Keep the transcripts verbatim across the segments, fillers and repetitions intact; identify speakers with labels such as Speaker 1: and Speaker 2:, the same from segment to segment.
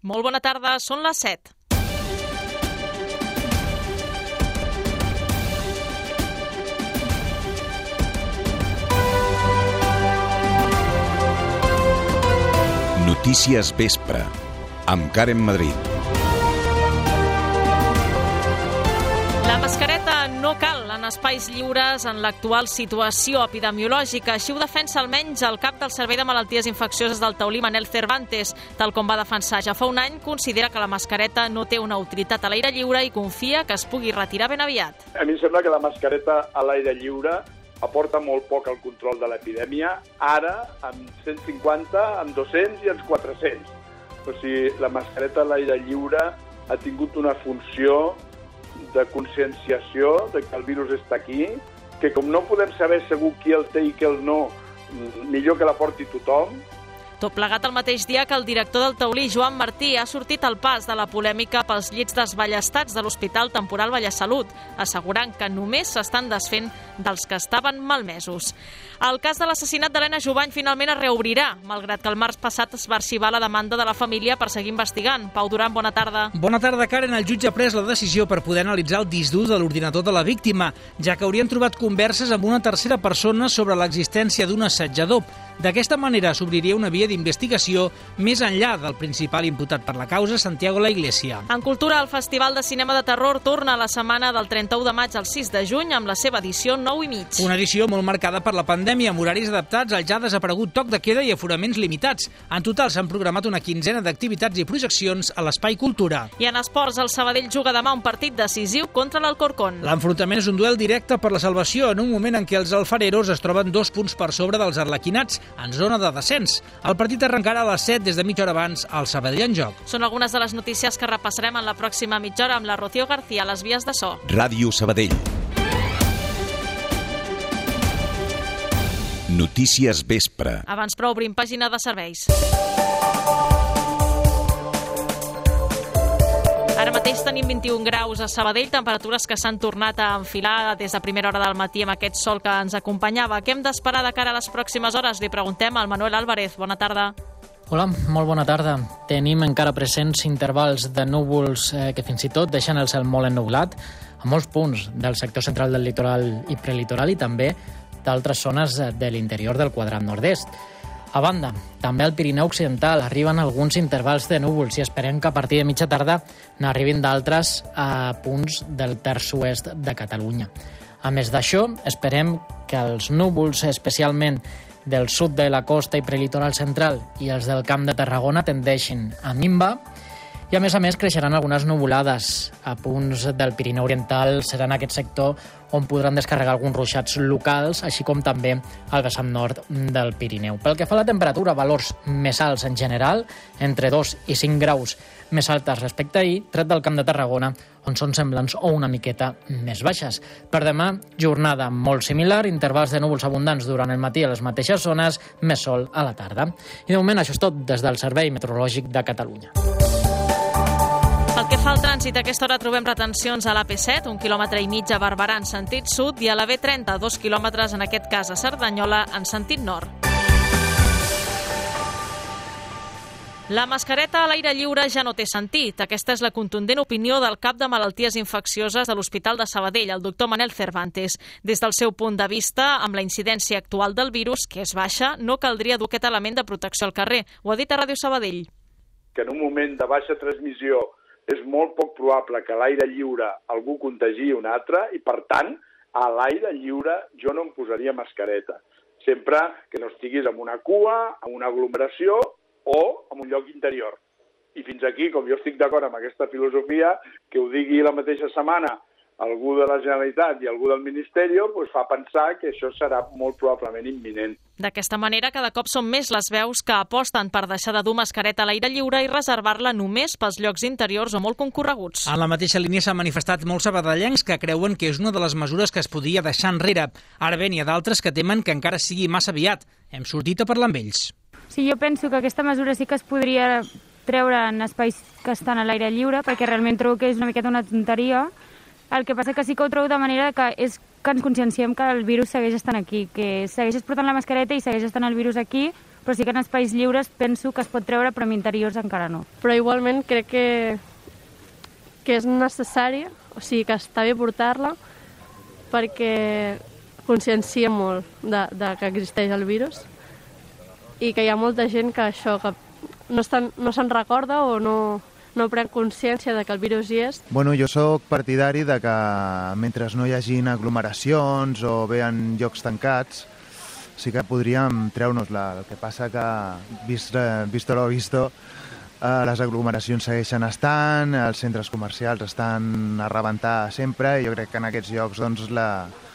Speaker 1: Molt bona tarda, són les set.
Speaker 2: Notícies Vespre, amb Karen Madrid.
Speaker 1: La mascareta no cal en espais lliures en l'actual situació epidemiològica. Així ho defensa almenys el cap del Servei de Malalties Infeccioses del Taulí, Manel Cervantes. Tal com va defensar ja fa un any, considera que la mascareta no té una utilitat a l'aire lliure i confia que es pugui retirar ben aviat.
Speaker 3: A mi em sembla que la mascareta a l'aire lliure aporta molt poc al control de l'epidèmia, ara amb cent cinquanta, amb dos-cents i amb quatre-cents. O sigui, la mascareta a l'aire lliure ha tingut una funció de conscienciació de que el virus està aquí, que com no podem saber segur qui el té i qui el no, millor que la porti tothom.
Speaker 1: Tot plegat el mateix dia que el director del Taulí, Joan Martí, ha sortit al pas de la polèmica pels llits desballestats de l'Hospital Temporal Vallasalut, assegurant que només s'estan desfent dels que estaven malmesos. El cas de l'assassinat d'Helena Jubany finalment es reobrirà, malgrat que el març passat es va arxivar la demanda de la família per seguir investigant. Pau Duran, bona tarda.
Speaker 4: Bona tarda, Karen. El jutge ha pres la decisió per poder analitzar el disc dur de l'ordinador de la víctima, ja que haurien trobat converses amb una tercera persona sobre l'existència d'un assetjador. D'aquesta manera s'obriria una via d'investigació més enllà del principal imputat per la causa, Santiago La Iglesia.
Speaker 1: En cultura, el Festival de Cinema de Terror torna a la setmana del trenta-u de maig al sis de juny amb la seva edició nou i mig.
Speaker 4: Una edició molt marcada per la pandèmia, amb horaris adaptats al ja desaparegut toc de queda i aforaments limitats. En total s'han programat una quinzena d'activitats i projeccions a l'Espai Cultura.
Speaker 1: I en esports, el Sabadell juga demà un partit decisiu contra l'Alcorcón.
Speaker 4: L'enfrontament és un duel directe per la salvació en un moment en què els alfareros es troben dos punts per sobre dels arlequinats, en zona de descens. El partit arrencarà a les set des de mitja hora abans al Sabadell en joc.
Speaker 1: Són algunes de les notícies que repassarem en la pròxima mitja hora amb la Rocío García a les vies de so.
Speaker 2: Ràdio Sabadell. Notícies Vespre.
Speaker 1: Abans però obrim pàgina de serveis. Ara mateix tenim vint-i-un graus a Sabadell, temperatures que s'han tornat a enfilar des de primera hora del matí amb aquest sol que ens acompanyava. Què hem d'esperar de cara a les pròximes hores? Li preguntem al Manuel Álvarez. Bona tarda.
Speaker 5: Hola, molt bona tarda. Tenim encara presents intervals de núvols eh, que fins i tot deixen el cel molt ennublat a molts punts del sector central del litoral i prelitoral i també d'altres zones de l'interior del quadrat nord-est. A banda, també al Pirineu Occidental arriben alguns intervals de núvols i esperem que a partir de mitja tarda n'arribin d'altres a punts del terç oest de Catalunya. A més d'això, esperem que els núvols, especialment del sud de la costa i prelitoral central i els del Camp de Tarragona, tendeixin a minvar i, a més a més, creixeran algunes nuvolades. A punts del Pirineu Oriental serà en aquest sector on podran descarregar alguns ruixats locals, així com també al vessant nord del Pirineu. Pel que fa a la temperatura, valors més alts en general, entre dos i cinc graus més altes respecte a ahir, tret del Camp de Tarragona, on són semblants o una miqueta més baixes. Per demà, jornada molt similar, intervals de núvols abundants durant el matí a les mateixes zones, més sol a la tarda. I de moment això és tot des del Servei Meteorològic de Catalunya.
Speaker 1: Pel que fa al trànsit, a aquesta hora trobem retencions a l'A P set, un quilòmetre i mig a Barberà en sentit sud i a la B trenta, dos quilòmetres en aquest cas a Cerdanyola en sentit nord. La mascareta a l'aire lliure ja no té sentit. Aquesta és la contundent opinió del cap de Malalties Infeccioses de l'Hospital de Sabadell, el doctor Manel Cervantes. Des del seu punt de vista, amb la incidència actual del virus, que és baixa, no caldria dur aquest element de protecció al carrer. Ho ha dit a Ràdio Sabadell.
Speaker 3: Que en un moment de baixa transmissió és molt poc probable que a l'aire lliure algú contagi un altre i, per tant, a l'aire lliure jo no em posaria mascareta. Sempre que no estiguis en una cua, en una aglomeració o en un lloc interior. I fins aquí, com jo estic d'acord amb aquesta filosofia, que ho digui la mateixa setmana algú de la Generalitat i algú del Ministeri, doncs fa pensar que això serà molt probablement imminent.
Speaker 1: D'aquesta manera, cada cop són més les veus que aposten per deixar de dur mascareta a l'aire lliure i reservar-la només pels llocs interiors o molt concorreguts.
Speaker 4: En la mateixa línia s'han manifestat molts sabadellencs que creuen que és una de les mesures que es podia deixar enrere. Ara bé, n'hi ha d'altres que temen que encara sigui massa aviat. Hem sortit a parlar amb ells.
Speaker 6: Sí, jo penso que aquesta mesura sí que es podria treure en espais que estan a l'aire lliure, perquè realment trobo que és una miqueta una tonteria. El que passa que sí que ho trobo de manera que és que ens conscienciem que el virus segueix estant aquí, que segueixes portant la mascareta i segueix estant el virus aquí, però sí que en espais lliures penso que es pot treure, però en interiors encara no.
Speaker 7: Però igualment crec que, que és necessari, o sigui que està bé portar-la, perquè consciencia molt de, de que existeix el virus i que hi ha molta gent que això que no, estan, no se'n recorda o no, no pren consciència de que el virus hi és.
Speaker 8: Bueno, jo sóc partidari de que mentre no hi hagin aglomeracions o bé en llocs tancats, sí que podríem treure-nos-la. El que passa que, vist, visto lo visto, eh, les aglomeracions segueixen estant, els centres comercials estan a rebentar sempre, i jo crec que en aquests llocs doncs, la,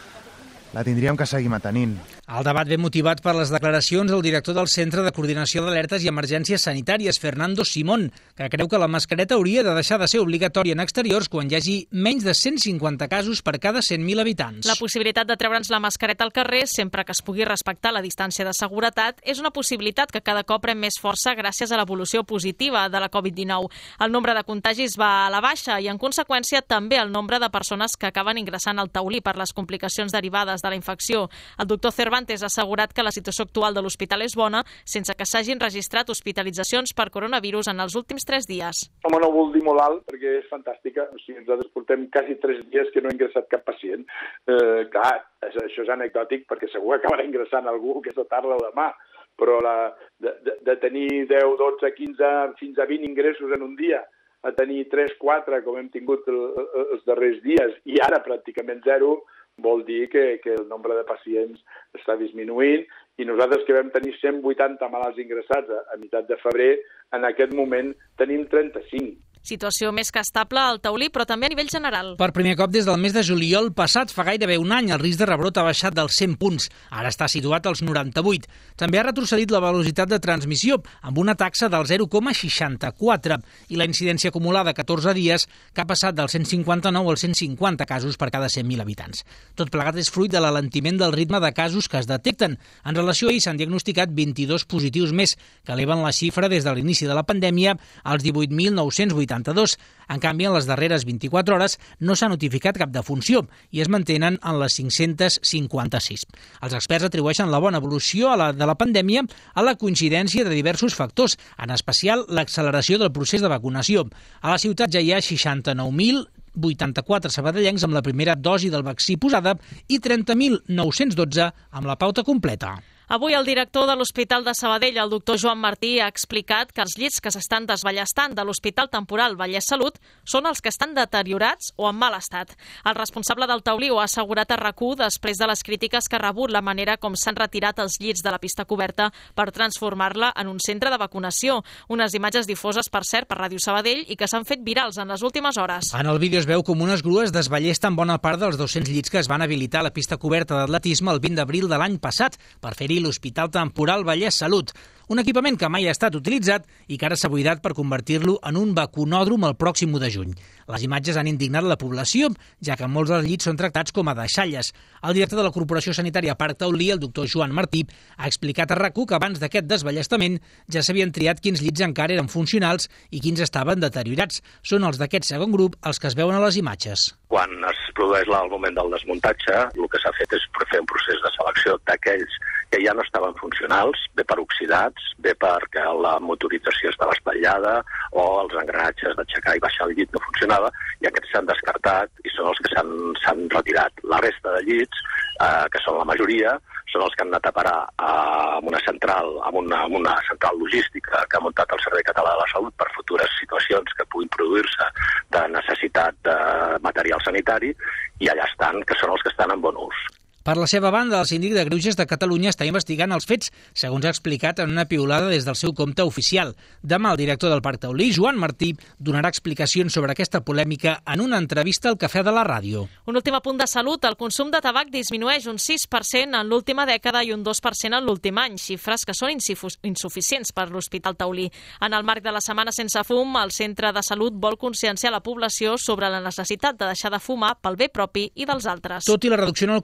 Speaker 8: la tindríem que seguir mantenint.
Speaker 4: El debat ve motivat per les declaracions del director del Centre de Coordinació d'Alertes i Emergències Sanitàries, Fernando Simón, que creu que la mascareta hauria de deixar de ser obligatòria en exteriors quan hi hagi menys de cent cinquanta casos per cada cent mil habitants.
Speaker 1: La possibilitat de treure'ns la mascareta al carrer, sempre que es pugui respectar la distància de seguretat, és una possibilitat que cada cop pren més força gràcies a l'evolució positiva de la covid dinou. El nombre de contagis va a la baixa i, en conseqüència, també el nombre de persones que acaben ingressant al taulí per les complicacions derivades de la infecció. El doctor Cervantes ha assegurat que la situació actual de l'hospital és bona, sense que s'hagin registrat hospitalitzacions per coronavirus en els últims tres dies.
Speaker 3: Home, no vol dir molt alt, perquè és fantàstica. O sigui, nosaltres portem quasi tres dies que no ha ingressat cap pacient. Eh, clar, això és anecdòtic, perquè segur que acabarà ingressant algú aquesta tarda o demà, però la, de, de, de tenir deu, dotze, quinze, fins a vint ingressos en un dia, a tenir tres, quatre, com hem tingut el, els darrers dies, i ara pràcticament zero, vol dir que, que el nombre de pacients està disminuint, i nosaltres que vam tenir cent vuitanta malalts ingressats a, a meitat de febrer, en aquest moment tenim trenta-cinc.
Speaker 1: Situació més que estable al taulí, però també a nivell general.
Speaker 4: Per primer cop des del mes de juliol passat, fa gairebé un any, el risc de rebrot ha baixat dels cent punts. Ara està situat als noranta-vuit. També ha retrocedit la velocitat de transmissió, amb una taxa del zero coma seixanta-quatre, i la incidència acumulada a catorze dies, que ha passat dels cent cinquanta-nou als cent cinquanta casos per cada cent mil habitants. Tot plegat és fruit de l'alentiment del ritme de casos que es detecten. En relació a ahir s'han diagnosticat vint-i-dos positius més, que eleven la xifra des de l'inici de la pandèmia als divuit mil nou-cents vuitanta-dos. En canvi, en les darreres vint-i-quatre hores no s'ha notificat cap defunció i es mantenen en les cinc-cents cinquanta-sis. Els experts atribueixen la bona evolució a la, de la pandèmia a la coincidència de diversos factors, en especial l'acceleració del procés de vacunació. A la ciutat ja hi ha seixanta-nou mil vuitanta-quatre sabadellencs amb la primera dosi del vaccí posada i trenta mil nou-cents dotze amb la pauta completa.
Speaker 1: Avui el director de l'Hospital de Sabadell, el doctor Joan Martí, ha explicat que els llits que s'estan desballestant de l'Hospital Temporal Vallès Salut són els que estan deteriorats o en mal estat. El responsable del taulí ho ha assegurat a RAC1 després de les crítiques que ha rebut la manera com s'han retirat els llits de la pista coberta per transformar-la en un centre de vacunació. Unes imatges difoses, per cert, per Ràdio Sabadell i que s'han fet virals en les últimes hores.
Speaker 4: En el vídeo es veu com unes grues desballesten bona part dels dos-cents llits que es van habilitar a la pista coberta d'atletisme el vint d'abril de l'any passat per fer-hi l'Hospital Temporal Vallès Salut. Un equipament que mai ha estat utilitzat i que ara s'ha buidat per convertir-lo en un vacunòdrom el pròxim u de juny. Les imatges han indignat la població, ja que molts dels llits són tractats com a deixalles. El director de la Corporació Sanitària Parc Taulí, el doctor Joan Martí, ha explicat a RAC1 que abans d'aquest desballestament ja s'havien triat quins llits encara eren funcionals i quins estaven deteriorats. Són els d'aquest segon grup els que es veuen a les imatges.
Speaker 9: Quan es produeix el moment del desmuntatge, el que s'ha fet és fer un procés de selecció d'aquells que ja no estaven funcionals, bé per oxidats, bé perquè la motorització estava espatllada o els engranatges d'aixecar i baixar el llit no funcionava, i aquests s'han descartat i són els que s'han retirat. La resta de llits, eh, que són la majoria, són els que han anat a parar amb una central, amb una, amb una central logística que ha muntat el Servei Català de la Salut per futures situacions que puguin produir-se de necessitat de material sanitari, i allà estan, que són els que estan en bon ús.
Speaker 4: Per la seva banda, el síndic de Greuges de Catalunya està investigant els fets, segons ha explicat en una piulada des del seu compte oficial. Demà el director del Parc Taulí, Joan Martí, donarà explicacions sobre aquesta polèmica en una entrevista al Cafè de la Ràdio.
Speaker 1: Un últim apunt de salut. El consum de tabac disminueix un sis per cent en l'última dècada i un dos per cent en l'últim any, xifres que són insuficients per l'Hospital Taulí. En el marc de la Setmana Sense Fum, el Centre de Salut vol conscienciar la població sobre la necessitat de deixar de fumar pel bé propi i dels altres.
Speaker 4: Tot i la reducció en el consum,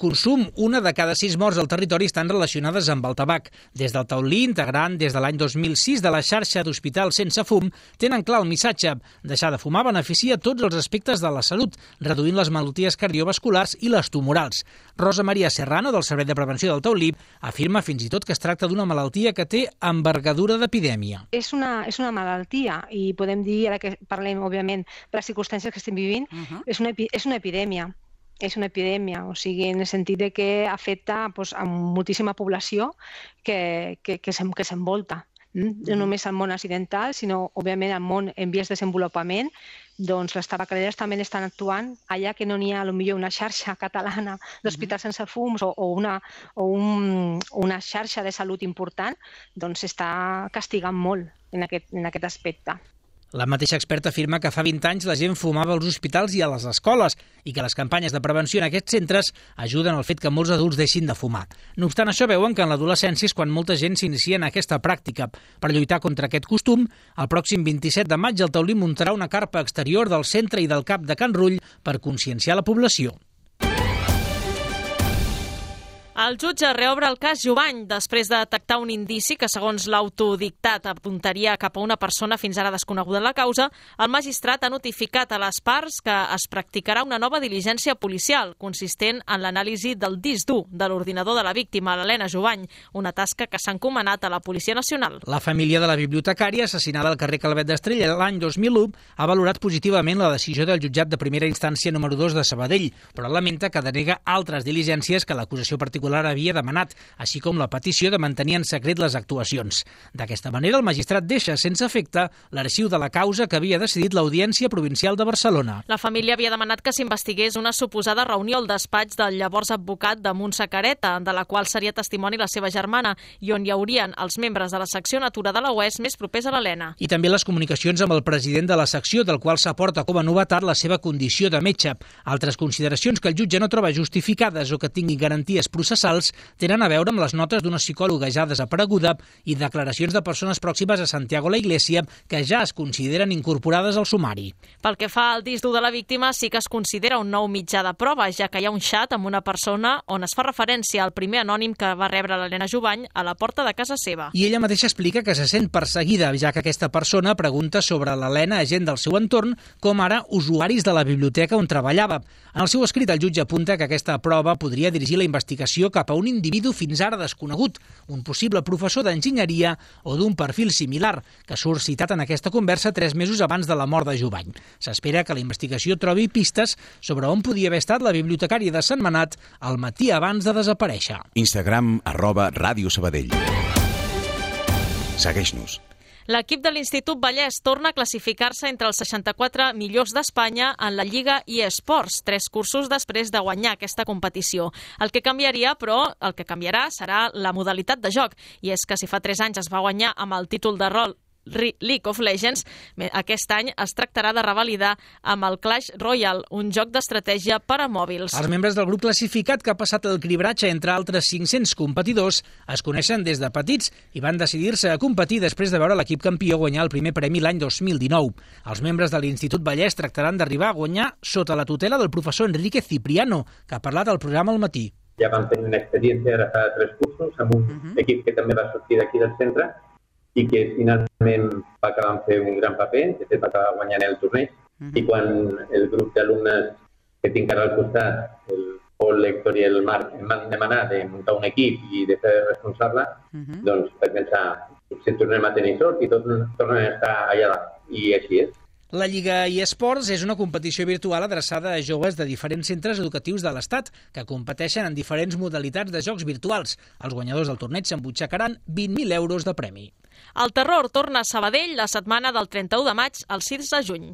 Speaker 4: una de cada sis morts al territori estan relacionades amb el tabac. Des del Taulí, integrant des de l'any dos mil sis de la xarxa d'hospitals sense fum, tenen clar el missatge: deixar de fumar beneficia tots els aspectes de la salut, reduint les malalties cardiovasculars i les tumorals. Rosa Maria Serrano, del Servei de Prevenció del Taulí, afirma fins i tot que es tracta d'una malaltia que té envergadura d'epidèmia.
Speaker 10: És una, és una malaltia i podem dir, ara que parlem, òbviament, de les circumstàncies que estem vivint, uh-huh. és, una, és una epidèmia. És una epidèmia, o sigui, en el sentit de que afecta doncs, a moltíssima població que, que, que s'envolta. No només al món occidental, sinó, òbviament, al món en vies de desenvolupament, doncs les tabacaleres també estan actuant allà que no n'hi ha potser una xarxa catalana d'hospitals sense fums o, o, una, o un, una xarxa de salut important, doncs està castigant molt en aquest, en aquest aspecte.
Speaker 4: La mateixa experta afirma que fa vint anys la gent fumava als hospitals i a les escoles i que les campanyes de prevenció en aquests centres ajuden al fet que molts adults deixin de fumar. No obstant això, veuen que en l'adolescència és quan molta gent s'inicia en aquesta pràctica. Per lluitar contra aquest costum, el pròxim vint-i-set de maig el Taulí muntarà una carpa exterior del centre i del cap de Can Rull per conscienciar la població.
Speaker 1: El jutge reobre el cas Jubany després de detectar un indici que, segons l'autodictat, apuntaria cap a una persona fins ara desconeguda en la causa. El magistrat ha notificat a les parts que es practicarà una nova diligència policial consistent en l'anàlisi del disc dur de l'ordinador de la víctima, l'Helena Jubany, una tasca que s'ha encomanat a la Policia Nacional.
Speaker 4: La família de la bibliotecària, assassinada al carrer Calvet d'Estrella l'any dos mil u, ha valorat positivament la decisió del jutjat de primera instància número dos de Sabadell, però lamenta que denega altres diligències que l'acusació particular havia demanat, així com la petició de mantenir en secret les actuacions. D'aquesta manera, el magistrat deixa sense efecte l'arxiu de la causa que havia decidit l'Audiència Provincial de Barcelona.
Speaker 1: La família havia demanat que s'investigués una suposada reunió al despatx del llavors advocat de Montse Careta, de la qual seria testimoni la seva germana, i on hi haurien els membres de la secció Natura de la U E S més propers a l'Helena.
Speaker 4: I també les comunicacions amb el president de la secció, del qual s'aporta com a novetat la seva condició de metge. Altres consideracions que el jutge no troba justificades o que tinguin garanties processals tenen a veure amb les notes d'una psicòloga ja desapareguda i declaracions de persones pròximes a Santiago la Iglesia que ja es consideren incorporades al sumari.
Speaker 1: Pel que fa al disc dur de la víctima, sí que es considera un nou mitjà de prova, ja que hi ha un xat amb una persona on es fa referència al primer anònim que va rebre l'Helena Jubany a la porta de casa seva.
Speaker 4: I ella mateixa explica que se sent perseguida, ja que aquesta persona pregunta sobre l'Helena a gent del seu entorn, com ara usuaris de la biblioteca on treballava. En el seu escrit, el jutge apunta que aquesta prova podria dirigir la investigació cap a un individu fins ara desconegut, un possible professor d'enginyeria o d'un perfil similar, que surt citat en aquesta conversa tres mesos abans de la mort de Jubany. S'espera que la investigació trobi pistes sobre on podia haver estat la bibliotecària de Sentmenat el matí abans de desaparèixer.
Speaker 2: Instagram, arroba Ràdio Sabadell. Segueix-nos.
Speaker 1: L'equip de l'Institut Vallès torna a classificar-se entre els seixanta-quatre millors d'Espanya en la Lliga eSports, tres cursos després de guanyar aquesta competició. El que canviaria, però, el que canviarà serà la modalitat de joc, i és que si fa tres anys es va guanyar amb el títol de rol League of Legends, aquest any es tractarà de revalidar amb el Clash Royale, un joc d'estratègia per a mòbils.
Speaker 4: Els membres del grup classificat, que ha passat el cribratge entre altres cinc-cents competidors, es coneixen des de petits i van decidir-se a competir després de veure l'equip campió guanyar el primer premi l'any dos mil dinou. Els membres de l'Institut Vallès tractaran d'arribar a guanyar sota la tutela del professor Enrique Cipriano, que ha parlat al programa al matí.
Speaker 11: Ja vam tenir una experiència ara fa tres cursos amb un uh-huh. equip que també va sortir d'aquí del centre i que finalment va acabar fent un gran paper, de fet va acabar guanyant el torneig, uh-huh. i quan el grup d'alumnes que tinc ara al costat, el Pol, l'Héctor i el Marc, em van demanar de muntar un equip i de fer responsable, uh-huh. doncs vaig pensar, si tornem a tenir sort i tot tornem a estar allà dalt, i així és.
Speaker 4: La Lliga eSports és una competició virtual adreçada a joves de diferents centres educatius de l'Estat que competeixen en diferents modalitats de jocs virtuals. Els guanyadors del torneig s'embutxacaran vint mil euros de premi.
Speaker 1: El terror torna a Sabadell la setmana del trenta-u de maig al sis de juny.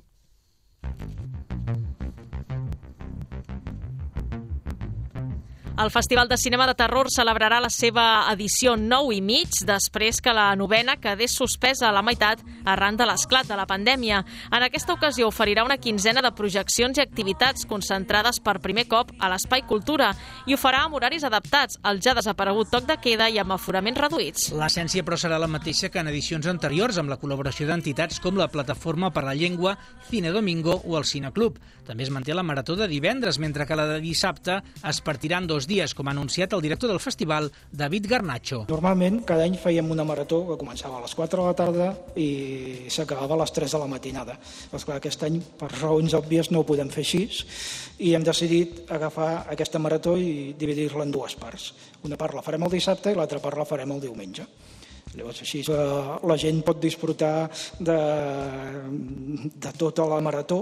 Speaker 1: El Festival de Cinema de Terror celebrarà la seva edició nou i mig després que la novena quedés suspesa a la meitat arran de l'esclat de la pandèmia. En aquesta ocasió oferirà una quinzena de projeccions i activitats concentrades per primer cop a l'Espai Cultura i ho farà amb horaris adaptats al ja desaparegut toc de queda i amb aforaments reduïts.
Speaker 4: L'essència, però, serà la mateixa que en edicions anteriors, amb la col·laboració d'entitats com la Plataforma per la Llengua, Cine Domingo o el Cineclub. També es manté la marató de divendres, mentre que la de dissabte es partiran dos dos dies, com ha anunciat el director del festival, David Garnacho.
Speaker 12: Normalment, cada any fèiem una marató que començava a les quatre de la tarda i s'acabava a les tres de la matinada. Però, esclar, aquest any, per raons òbvies, no ho podem fer així i hem decidit agafar aquesta marató i dividir-la en dues parts. Una part la farem el dissabte i l'altra part la farem el diumenge. Llavors, així la, la gent pot disfrutar de, de tota la marató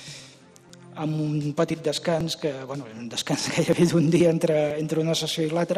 Speaker 12: amb un petit descans, que, bueno, un descans que hi ha hagut un dia entre, entre una sessió i l'altra,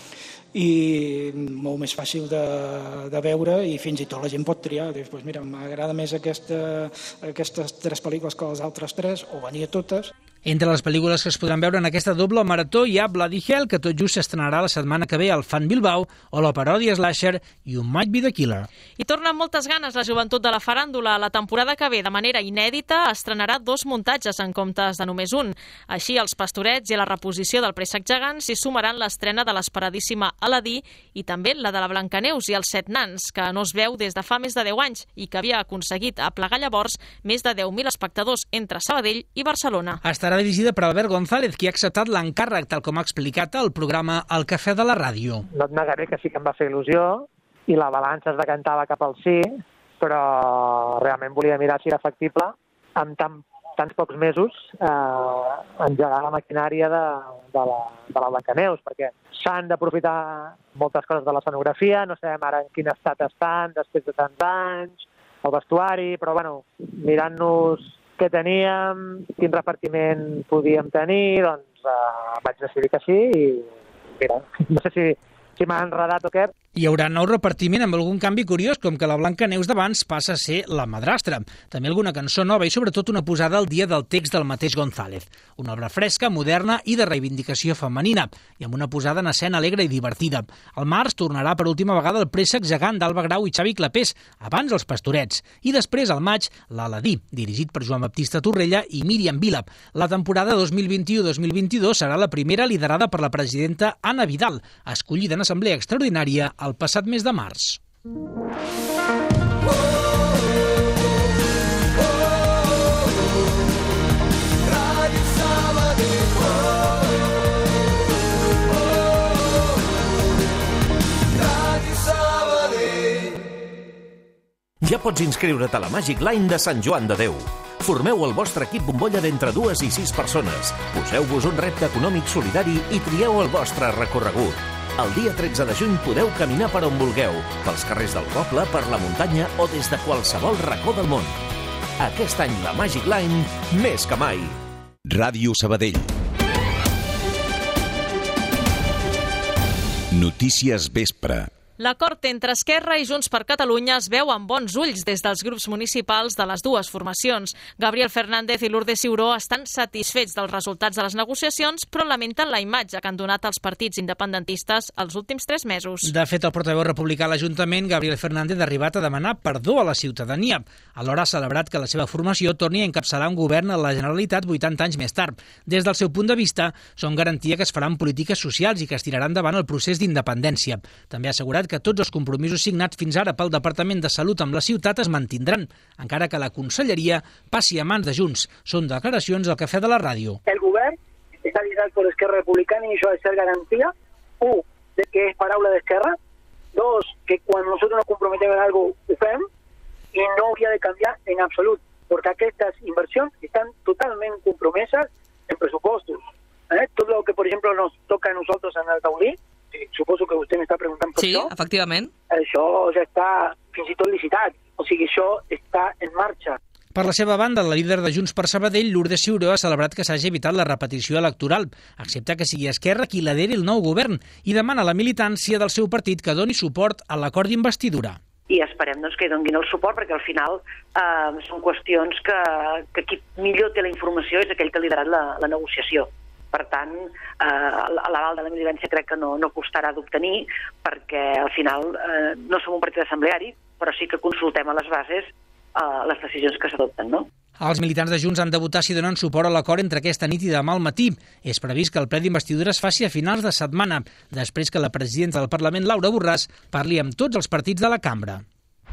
Speaker 12: i molt més fàcil de, de veure i fins i tot la gent pot triar. Dius, pues mira, m'agrada més aquesta, aquestes tres pel·lícules que les altres tres, o venir a totes.
Speaker 4: Entre les pel·lícules que es podran veure en aquesta doble marató hi ha Bloody Hell, que tot just s'estrenarà la setmana que ve al Fan Bilbao, o la paròdia slasher You Might Be the Killer.
Speaker 1: I torna amb moltes ganes la joventut de la faràndula. La temporada que ve, de manera inèdita, estrenarà dos muntatges en comptes de només un. Així, els Pastorets i la reposició del Préssec gegant s'hi sumaran l'estrena de l'esperadíssima Aladí i també la de la Blancaneus i els Set nans, que no es veu des de fa més de deu anys i que havia aconseguit aplegar llavors més de deu mil espectadors entre Sabadell i Barcelona.
Speaker 4: Estarà dirigida per Albert González, qui ha acceptat l'encàrrec, tal com ha explicat al programa El Cafè de la Ràdio.
Speaker 13: No et negaré que sí que em va fer il·lusió i la balança es decantava cap al sí, però realment volia mirar si era factible amb tan, tants pocs mesos eh, engegar la maquinària de, de, la, de la Blancaneus, perquè s'han d'aprofitar moltes coses de l'escenografia, no sabem ara en quin estat estan després de tants anys, el vestuari, però bueno, mirant-nos què teníem, quin repartiment podíem tenir, doncs eh, vaig decidir que sí i mira, no sé si, si m'ha enredat o què.
Speaker 4: Hi haurà nou repartiment amb algun canvi curiós, com que la Blancaneus d'abans passa a ser la madrastra. També alguna cançó nova i sobretot una posada al dia del text del mateix González. Una obra fresca, moderna i de reivindicació femenina, i amb una posada en escena alegre i divertida. Al març tornarà per última vegada el Préssec gegant d'Alba Grau i Xavi Clapés, abans els Pastorets, i després al maig l'Aladí, dirigit per Joan Baptista Torrella i Míriam Vila. La temporada dos mil vint-i-u dos mil vint-i-dos serà la primera liderada per la presidenta Anna Vidal, escollida en assemblea extraordinària el passat mes de març.
Speaker 14: Ja pots inscriure't a la Magic Line de Sant Joan de Déu. Formeu el vostre equip bombolla d'entre dues i sis persones. Poseu-vos un repte econòmic solidari i trieu el vostre recorregut. El dia tretze de juny podeu caminar per on vulgueu, pels carrers del poble, per la muntanya o des de qualsevol racó del món. Aquest any la Magic Line, més que mai.
Speaker 2: Ràdio Sabadell. Notícies Vespre.
Speaker 1: L'acord entre Esquerra i Junts per Catalunya es veu amb bons ulls des dels grups municipals de les dues formacions. Gabriel Fernández i Lourdes Ciuró estan satisfets dels resultats de les negociacions, però lamenten la imatge que han donat els partits independentistes els últims tres mesos.
Speaker 4: De fet, el portaveu republicà a l'Ajuntament, Gabriel Fernández, ha arribat a demanar perdó a la ciutadania. Alhora ha celebrat que la seva formació torni a encapçalar un govern a la Generalitat vuitanta anys més tard. Des del seu punt de vista, són garantia que es faran polítiques socials i que es tirarà endavant el procés d'independència. També ha assegurat que tots els compromisos signats fins ara pel Departament de Salut amb la ciutat es mantindran, encara que la conselleria passi a mans de Junts. Són declaracions al Cafè de la Ràdio.
Speaker 15: El govern està liderat per Esquerra Republicana i això ha de ser garantia, un, de que és paraula d'Esquerra, dos, que quan nosaltres nos comprometem en algo ho fem i no hauria de canviar en absolut, perquè aquestes inversions estan totalment compromeses en pressupostos. ¿Eh? Tot el que, per exemple, nos toca a nosaltres en el taulí, suposo que vostè m'està preguntant per
Speaker 16: sí,
Speaker 15: això.
Speaker 16: Sí, efectivament.
Speaker 15: Això ja està fins i tot licitat. O sigui, això està en marxa.
Speaker 4: Per la seva banda, la líder de Junts per Sabadell, Lourdes Ciuró, ha celebrat que s'hagi evitat la repetició electoral. Accepta que sigui Esquerra qui lideri el nou govern i demana a la militància del seu partit que doni suport a l'acord d'investidura.
Speaker 17: I esperem doncs, que donin el suport, perquè al final eh, són qüestions que, que qui millor té la informació és aquell que ha liderat la, la negociació. Per tant, eh, l'aval de la militància crec que no, no costarà d'obtenir, perquè al final eh, no som un partit assembleari, però sí que consultem a les bases eh, les decisions que s'adopten, no?
Speaker 4: Els militants de Junts han de votar si donen suport a l'acord entre aquesta nit i demà al matí. És previst que el ple d'investidura es faci a finals de setmana, després que la presidenta del Parlament, Laura Borràs, parli amb tots els partits de la cambra.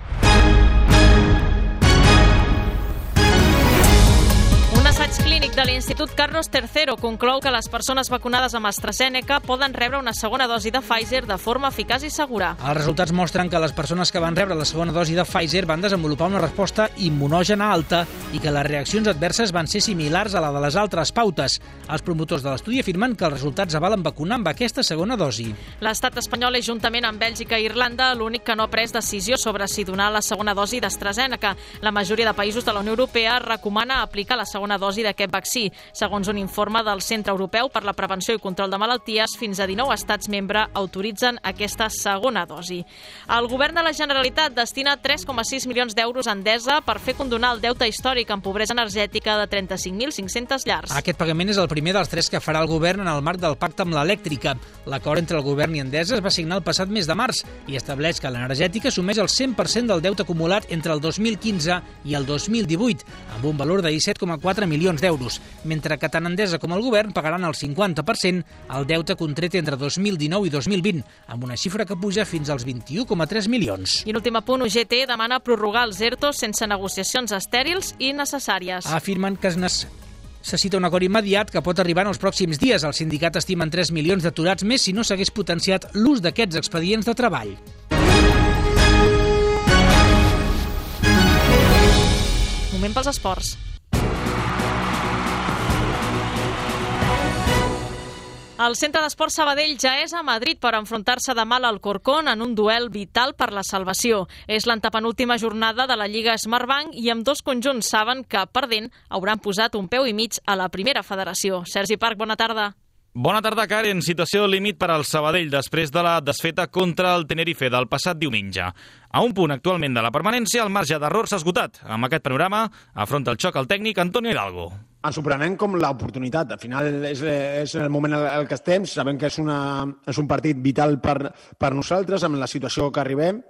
Speaker 1: Un assaig clínic de l'Institut Carlos tercero conclou que les persones vacunades amb AstraZeneca poden rebre una segona dosi de Pfizer de forma eficaç i segura.
Speaker 4: Els resultats mostren que les persones que van rebre la segona dosi de Pfizer van desenvolupar una resposta immunògena alta i que les reaccions adverses van ser similars a la de les altres pautes. Els promotors de l'estudi afirmen que els resultats avalen vacunar amb aquesta segona dosi.
Speaker 1: L'estat espanyol és, juntament amb Bèlgica i Irlanda, l'únic que no ha pres decisió sobre si donar la segona dosi d'AstraZeneca. La majoria de països de la Unió Europea recomana aplicar la segona dosi d'aquest vaccí. Segons un informe del Centre Europeu per la Prevenció i Control de Malalties, fins a dinou estats membres autoritzen aquesta segona dosi. El govern de la Generalitat destina tres coma sis milions d'euros a Endesa per fer condonar el deute històric en pobresa energètica de trenta-cinc mil cinc-cents llars.
Speaker 4: Aquest pagament és el primer dels tres que farà el govern en el marc del pacte amb l'elèctrica. L'acord entre el govern i Endesa es va signar el passat mes de març i estableix que l'energètica assumeix el cent per cent del deute acumulat entre el dos mil quinze i el dos mil divuit, amb un valor de disset coma quatre milions d'euros, mentre que tant Endesa com el govern pagaran el cinquanta per cent al deute contret entre dos mil dinou i dos mil vint, amb una xifra que puja fins als vint-i-u coma tres milions.
Speaker 1: I l'últim apunt, U G T demana prorrogar els ERTO sense negociacions estèrils i necessàries.
Speaker 4: Afirmen que es necessita un acord immediat que pot arribar en els pròxims dies. El sindicat estima en tres milions d'aturats més si no s'hagués potenciat l'ús d'aquests expedients de treball.
Speaker 1: Moment pels esports. El Centre d'Esports Sabadell ja és a Madrid per enfrontar-se demà al Alcorcón en un duel vital per la salvació. És l'antepenúltima jornada de la Lliga Smartbank i amb dos conjunts saben que, perdent, hauran posat un peu i mig a la primera federació. Sergi Parc, bona tarda.
Speaker 16: Bona tarda, Karen. Situació límit per al Sabadell després de la desfeta contra el Tenerife del passat diumenge. A un punt actualment de la permanència, el marge d'error s'ha esgotat. Amb aquest panorama, afronta el xoc el tècnic Antonio Hidalgo.
Speaker 18: Ens ho prenem com l'oportunitat. Al final és, és el moment en què estem. Sabem que és, una, és un partit vital per, per nosaltres, amb la situació que arribem.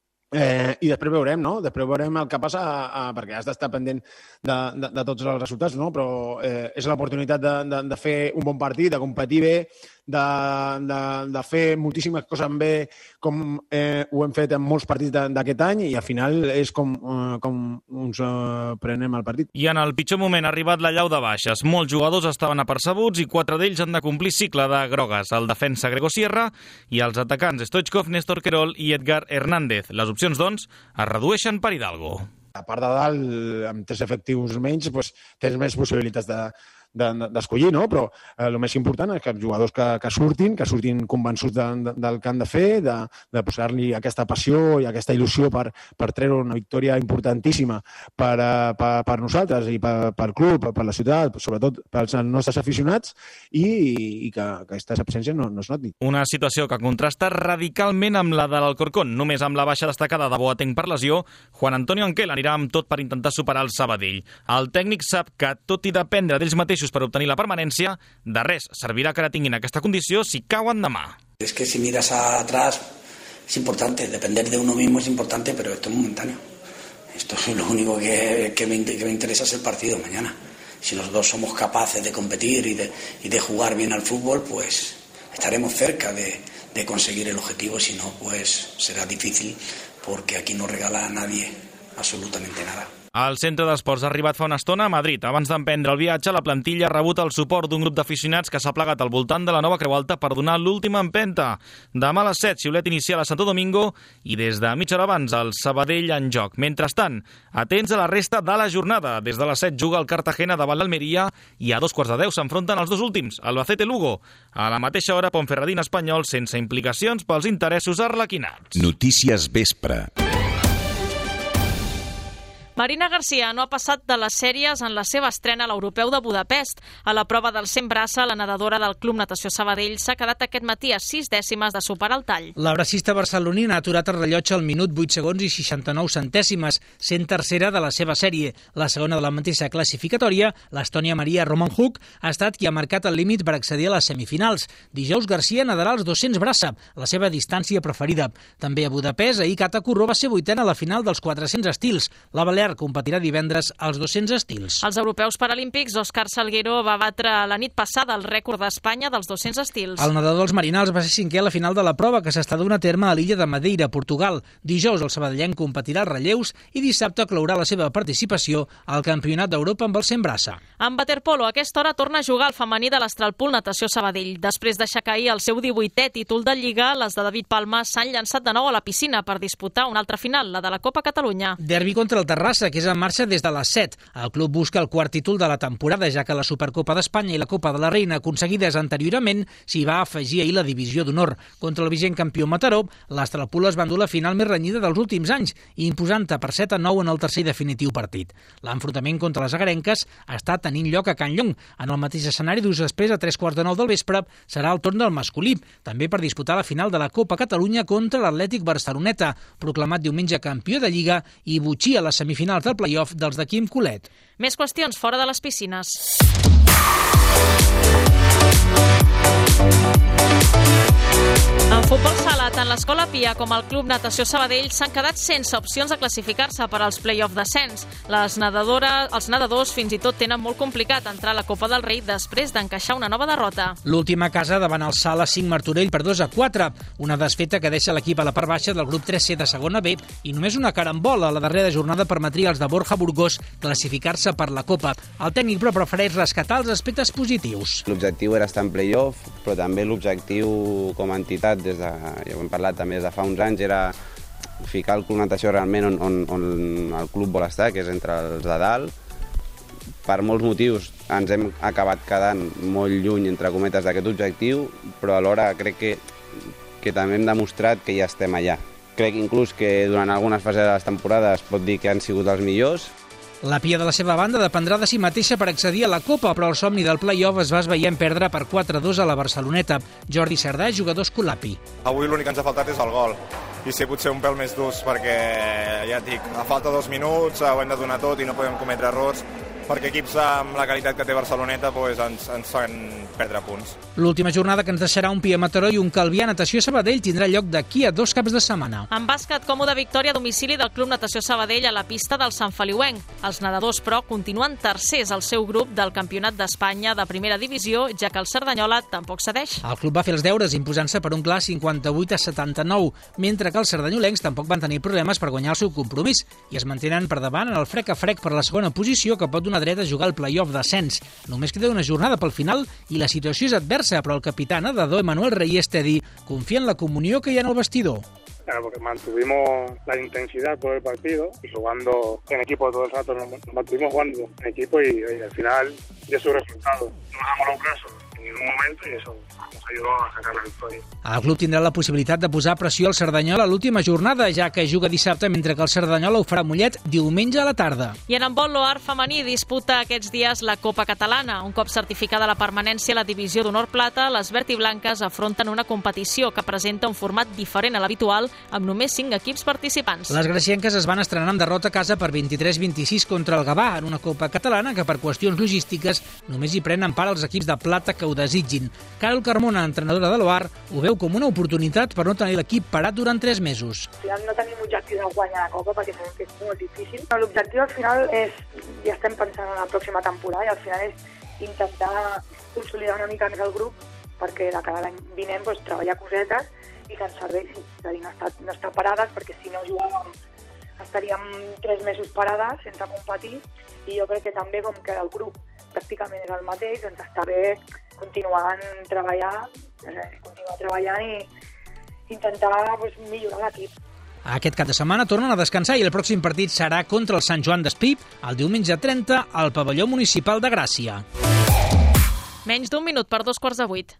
Speaker 18: Eh, I després veurem, no? Després veurem el que passa, a, a, perquè has d'estar pendent de, de, de tots els resultats, no? Però eh, és l'oportunitat de, de, de fer un bon partit, de competir bé, de, de, de fer moltíssimes coses bé, com eh, ho hem fet en molts partits d'aquest any, i al final és com, eh, com ens eh, prenem el partit.
Speaker 16: I en el pitjor moment ha arribat la llau de baixes. Molts jugadors estaven apercebuts i quatre d'ells han de complir cicle de grogues. El defensa Grego Sierra i els atacants Stoichkov, Néstor Querol i Edgar Hernández. Les opcions, doncs, es redueixen per Hidalgo.
Speaker 18: A part de dalt, amb tres efectius menys, doncs, tens més possibilitats de d'escollir, no? Però eh, el més important és que els jugadors que, que surtin, que surtin convençuts de, de, del que han de fer, de, de posar-li aquesta passió i aquesta il·lusió per, per treure una victòria importantíssima per, per, per nosaltres i per, per club, per la ciutat, sobretot pels nostres aficionats, i, i que, que aquestes absències no, no es notin.
Speaker 16: Una situació que contrasta radicalment amb la de l'Alcorcón. Només amb la baixa destacada de Boateng per lesió, Juan Antonio Anquel anirà amb tot per intentar superar el Sabadell. El tècnic sap que, tot i dependre d'ells mateixos per obtenir la permanència, de res servirà que ara tinguin aquesta condició si cauen demà.
Speaker 19: Es que si miras atrás es importante, depender de uno mismo es importante, pero esto es momentáneo. Esto es lo único que, que, me, que me interesa es el partido mañana. Si los dos somos capaces de competir y de, y de jugar bien al fútbol, pues estaremos cerca de, de conseguir el objetivo, si no, pues será difícil, porque aquí no regala a nadie absolutamente nada.
Speaker 16: El Centre d'Esports ha arribat fa una estona a Madrid. Abans d'emprendre el viatge, la plantilla ha rebut el suport d'un grup d'aficionats que s'ha plegat al voltant de la nova Creu Alta per donar l'última empenta. Demà a les set, xiulet inicial a Santo Domingo i des de mitja hora abans el Sabadell en joc. Mentrestant, atents a la resta de la jornada. Des de les set juga el Cartagena davant l'Almeria i a dos quarts de deu s'enfronten els dos últims, Albacete-Lugo. A la mateixa hora, Ponferradina-Espanyol, sense implicacions pels interessos arlequinats.
Speaker 2: Notícies Vespre.
Speaker 1: Marina Garcia no ha passat de les sèries en la seva estrena a l'Europeu de Budapest. A la prova del cent braça, la nedadora del Club Natació Sabadell s'ha quedat aquest matí a sis dècimes de superar el tall.
Speaker 4: La bracista barcelonina ha aturat el rellotge al minut vuit segons i seixanta-nou centèsimes, sent tercera de la seva sèrie. La segona de la mateixa classificatòria, l'Estònia Maria Romanchuk, ha estat qui ha marcat el límit per accedir a les semifinals. Dijous Garcia nedarà els dos-cents braça, la seva distància preferida. També a Budapest, ahir Cata Corró va ser vuitena a la final dels quatre-cents estils. La balear Soler competirà divendres als dos-cents estils.
Speaker 1: Als europeus paralímpics, Òscar Salguero va batre la nit passada el rècord d'Espanya dels dos-cents estils.
Speaker 4: El nedador dels Marinals va ser cinquè a la final de la prova que s'està donant a terme a l'illa de Madeira, Portugal. Dijous el sabadellenc competirà als relleus i dissabte clourà la seva participació al Campionat d'Europa amb el cent braça.
Speaker 1: En waterpolo, a aquesta hora torna a jugar el femení de l'Astralpool Natació Sabadell. Després d'aixecar ahir el seu divuitè títol de Lliga, les de David Palma s'han llançat de nou a la piscina per disputar una altra final, la de la Copa Catalunya.
Speaker 4: Derbi contra el Terrassa, que és en marxa des de les set. El club busca el quart títol de la temporada, ja que la Supercopa d'Espanya i la Copa de la Reina, aconseguides anteriorment, s'hi va afegir ahir la divisió d'honor. Contra el vigent campió Mataró, l'Astralpool es va endur la final més renyida dels últims anys, imposant-te per set a nou en el tercer i definitiu partit. L'enfrontament contra les agarenques està tenint lloc a Can Llong. En el mateix escenari, dus després, a tres quarts de nou del vespre, serà el torn del masculí, també per disputar la final de la Copa Catalunya contra l'Atlètic Barceloneta, proclamat diumenge campió de Lliga i butxí a les semifinals del play-off dels de Quim Colet.
Speaker 1: Més qüestions fora de les piscines. En futbol sala, tant l'Escola Pia com el Club Natació Sabadell s'han quedat sense opcions de classificar-se per als play-off d'ascens. Les nedadores, els nedadors fins i tot tenen molt complicat entrar a la Copa del Rei després d'encaixar una nova derrota.
Speaker 4: L'última casa davant el Sala cinc Martorell per dos a quatre, una desfeta que deixa l'equip a la part baixa del grup tres C de segona B i només una carambola a la darrera jornada permetria als de Borja Burgos classificar-se per la Copa. El tècnic però prefereix rescatar els aspectes positius.
Speaker 20: L'objectiu era estar en play-off, però també l'objectiu com a entitat, des de, ja ho hem parlat també des de fa uns anys, era ficar el Club Natació realment on, on, on el club vol estar, que és entre els de dalt. Per molts motius ens hem acabat quedant molt lluny, entre cometes, d'aquest objectiu, però alhora crec que, que també hem demostrat que ja estem allà. Crec inclús que durant algunes fases de les temporades pot dir que han sigut els millors.
Speaker 4: La Pia, de la seva banda, dependrà de si mateixa per accedir a la Copa, però el somni del play-off es va esvair en perdre per quatre a dos a la Barceloneta. Jordi Cerdà, jugador escolapi.
Speaker 21: Avui l'únic que ens ha faltat és el gol, i ser potser un pèl més durs, perquè, ja et dic, a falta dos minuts, ho hem de donar tot i no podem cometre errors, perquè equips amb la qualitat que té Barceloneta doncs, ens, ens fan perdre punts.
Speaker 4: L'última jornada, que ens deixarà un Pia Mataró i un Calvià Natació Sabadell, tindrà lloc d'aquí a dos caps de setmana.
Speaker 1: En bàsquet, còmoda victòria a domicili del Club Natació Sabadell a la pista del Sant Feliuenc. Els nedadors, però, continuen tercers al seu grup del Campionat d'Espanya de Primera Divisió, ja que el Cerdanyola tampoc cedeix.
Speaker 4: El club va fer els deures imposant-se per un clar cinquanta-vuit a setanta-nou, mentre que els cerdanyolencs tampoc van tenir problemes per guanyar el seu compromís i es mantenen per davant en el frec a frec per la segona posició, que pot donar dret a jugar el play-off d'ascens. Només queda una jornada pel final i la situació és adversa, però el capità nedador Emanuel Reyes té dir confia en la comunió que hi ha en el vestidor.
Speaker 22: Claro, porque mantuvimos la intensidad por el partido y jugando en equipo todo el rato, nos mantuvimos jugando en equipo y, y al final dio su resultado. No dejamos los brazos en ningún momento y eso nos ayudó a sacar la victòria.
Speaker 4: El club tindrà la possibilitat de posar pressió al Cerdanyola a l'última jornada, ja que juga dissabte, mentre que el Cerdanyola ho farà a Mollet diumenge a la tarda.
Speaker 1: I en handbol, l'Oar femení disputa aquests dies la Copa Catalana. Un cop certificada la permanència a la divisió d'honor plata, les verd i blanques afronten una competició que presenta un format diferent a l'habitual, amb només cinc equips participants.
Speaker 4: Les gracienques es van estrenar amb derrota a casa per vint-i-tres a vint-i-sis contra el Gavà, en una Copa Catalana que per qüestions logístiques només hi prenen part els equips de plata que ho desitgin. Carol Carmona, entrenadora de l'Oar, ho veu com una oportunitat per no tenir l'equip parat durant tres mesos.
Speaker 23: Al final no tenim objectiu de guanyar la Copa perquè sabem que és molt difícil. L'objectiu al final és, ja estem pensant en la pròxima temporada i al final és intentar consolidar una mica més el grup perquè de cara a l'any vinent doncs, treballar cosetes i que ens serveixi, és a dir, no estar, no estar parades, perquè si no jugàvem estaríem tres mesos parades sense competir, i jo crec que també com que el grup pràcticament és el mateix, doncs està bé continuar treballant, continuar treballant i intentar doncs, millorar l'equip.
Speaker 4: Aquest cap de setmana tornen a descansar i el pròxim partit serà contra el Sant Joan d'Espí el diumenge trenta al pavelló municipal de Gràcia.
Speaker 1: Menys d'un minut per dos quarts de vuit.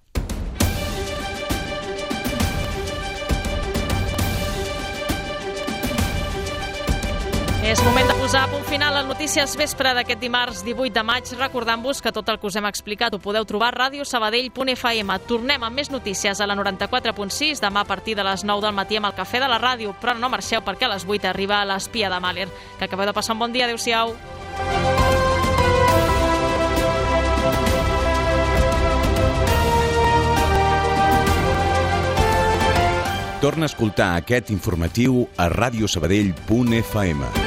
Speaker 1: És moment de posar a punt final a Notícies Vespre d'aquest dimarts divuit de maig, recordant-vos que tot el que us hem explicat ho podeu trobar a ràdio sabadell punt f m. Tornem amb més notícies a la noranta-quatre punt sis demà a partir de les nou del matí amb el Cafè de la Ràdio, però no marxeu perquè a les vuit arriba l'Espia de Mahler. Que acabeu de passar un bon dia. Adéu-siau.
Speaker 2: Torna a escoltar aquest informatiu a ràdio sabadell punt f m.